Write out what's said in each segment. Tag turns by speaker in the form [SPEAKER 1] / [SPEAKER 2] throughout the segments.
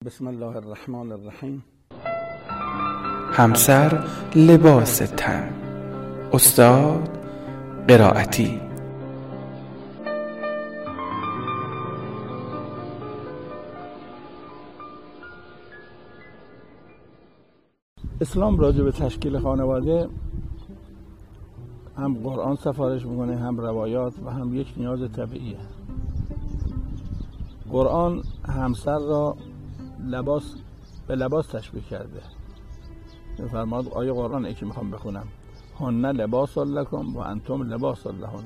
[SPEAKER 1] بسم الله الرحمن الرحیم.
[SPEAKER 2] همسر لباس تن. استاد قرائتی.
[SPEAKER 1] اسلام راجع به تشکیل خانواده هم قرآن سفارش میکنه، هم روایات و هم یک نیاز طبیعیه. قرآن همسر را به لباس تشبیه کرده. فرماد آیه قرآن ای که میخوام بخونم: هن لباس لکم و انتم لباس لهن.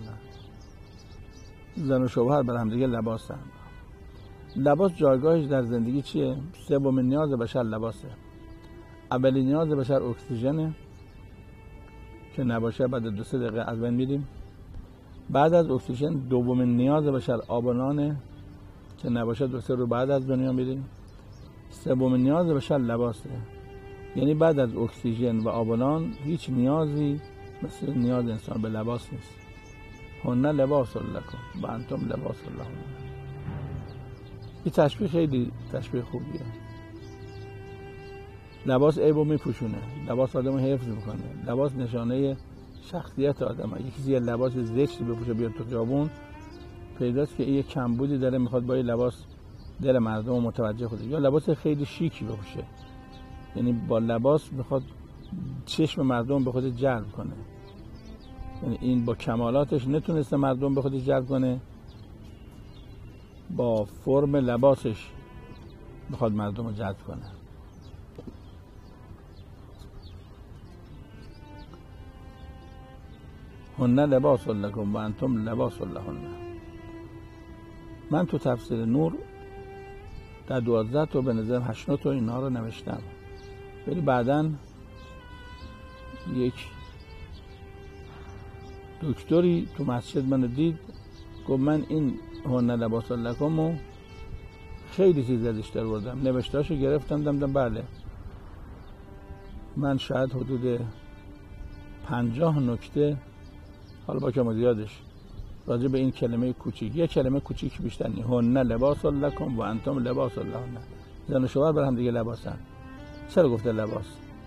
[SPEAKER 1] زن و شوهر بر هم دیگه لباسن. لباس جایگاهش در زندگی چیه؟ سومین نیاز بشر لباسه. اولین نیاز بشر اکسیژنه که نباشه بعد 2-3 دقیقه از بین میریم. بعد از اکسیژن دومین نیاز بشر آب و نانه که نباشه 2-3 روز بعد از دنیا میریم. سومین نیاز بشر لباسه. یعنی بعد از اکسیژن و آب و نان هیچ نیازی مثل نیاز انسان به لباس نیست. هن لباس لکم و انتم لباس لهن. این تشبیه خیلی تشبیه خوبیه. لباس عیبو میپوشونه، لباس آدمو حفظ میکنه، لباس نشانه شخصیت آدمه. یکی چیزی لباس زشت بپوشه بیاد تو خیابون، پیداست که این کمبودی داره، میخواد با این لباس دل مردم رو متوجه کنه. یا لباس خیلی شیکی بپوشه، یعنی با لباس میخواد چشم مردم به خودش جلب کنه. یعنی این با کمالاتش نتونسته مردم به خودش جلب کنه، با فرم لباسش میخواد مردم رو جلب کنه. هن لباس لکم و انتم لباس لهن. من تو تفسیر نور در 12 تا به نظر 8 تا اینا رو نوشتم، ولی بعداً یک دکتری تو مسجد منو دید، گفت من این هن لباس لکم رو خیلی چیز ازش در بردم، نوشتاشو گرفتم دیدم بله من شاید حدود 50 نکته، حالا با کم زیادش، راجع به این کلمه کوچیک، یه کلمه کوچیک بیشتر نی، هن لباس لکم و انتم لباس لهن. زن و شوهر بر هم دیگه لباسن. چرا گفته لباس؟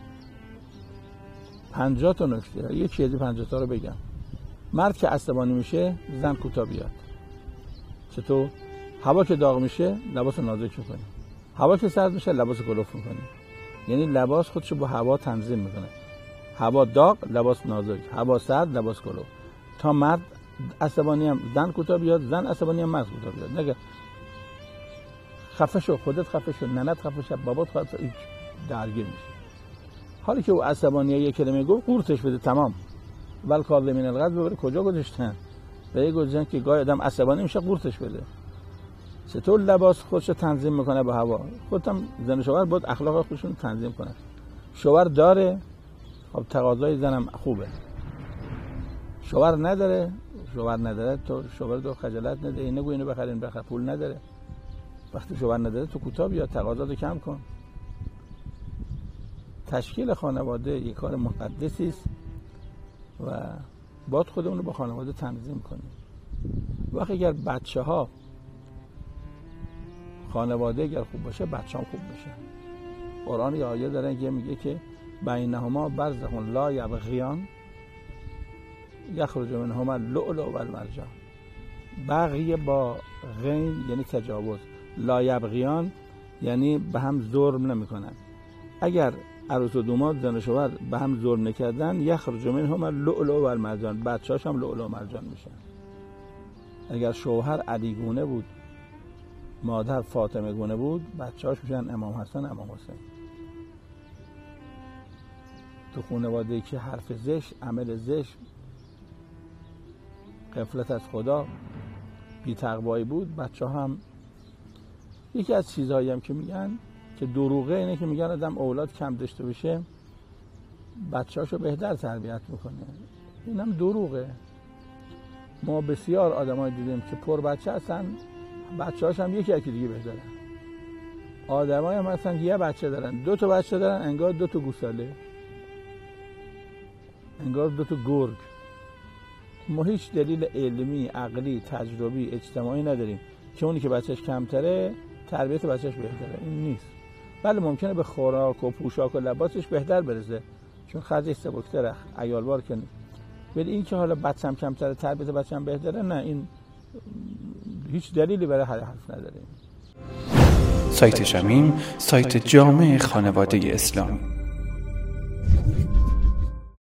[SPEAKER 1] 50 تا نکته، یکی از 50 تا رو بگم. مرد که عصبانی میشه زن کوتاه بیاد. چطور؟ هوا که داغ میشه لباس نازک میکنی، هوا که سرد میشه لباس کلوف میکنی. یعنی لباس خودشو با هوا تنظیم میکنه. هوا داغ لباس نازک، هوا سرد لباس کلوف. تا مرد عصبانی هم زن کوتاه بیاد، زن عصبانی هم مرد کوتاه بیاد. نگه خفه شو، خودت خفه شو، ننت خفه شو، بابات خفه شو، درگیر میشه. حالی که او عصبانیه یک کلمه گفت قورتش بده تمام. ول کاظمین الغیظ ببره کجا گذاشتن؟ به یه گذاشتن که گاهی آدم عصبانی میشه قورتش بده. چطور لباس خودشو تنظیم میکنه با هوا؟ خودم زن و شوهر باید اخلاق خودشون تنظیم کنن. شوهر داره، خب تقاضای زنم خوبه. شوهر نداره تو شوهر تو خجالت نده، اینو اینو بخرین بخر، پول نداره. وقتی شوهر نداره تو کوتاه بیا، تقاضاتو کم کن. تشکیل خانواده یک کار مقدسی است و باید خودمون رو با خانواده تنظیم کنیم. وقتی اگر بچه‌ها خانواده اگر خوب باشه بچه‌ها خوب بشن. قرآن یه آیه داره که میگه که بینهما برزخ لا یبغیان یخرج منهما اللؤلؤ و المرجان. بغی با غین یعنی تجاوز، لا یبغیان یعنی به هم ظلم نمیکنن. اگر عروس و دوماد زن و شوهر به هم ظلم نکردن، یخرج منهما اللؤلؤ و المرجان، بچه‌هاش هم لؤلؤ و مرجان میشن. اگر شوهر علی گونه بود، مادر فاطمه گونه بود، بچه‌هاش میشن امام حسن امام حسین. تو خانواده‌ای که حرف زشت، عمل زشت، غفلت از خدا، بی‌تقوایی بود، بچه‌ها هم. یکی از چیزهایی هم که میگن که دروغه اینه که میگن آدم اولاد کم داشته باشه بچه‌هاشو بهتر تربیت میکنه. اینم دروغه. ما بسیار آدمای دیدیم که پر بچه هستن، بچه‌هاش هم یکی دیگه بهتره. آدمای هم مثلا یه بچه دارن، 2 تا بچه دارن، انگار 2 تا گوساله، انگار 2 تا گرگ. ما هیچ دلیل علمی، عقلی، تجربی، اجتماعی نداریم که اونی که بچهش کمتره تربیت بچه‌ش بهتره، این نیست. بله ممکنه به خوراک و پوشاک و لباسش بهتر برسه چون خرجش سبک‌تره، عیالوار که ولی این که حالا بچه‌م کمتره تربیت بچه‌م بهتره، نه، این هیچ دلیلی برای حرف نداره.
[SPEAKER 2] سایت شمیم سایت جامع خانواده اسلامی.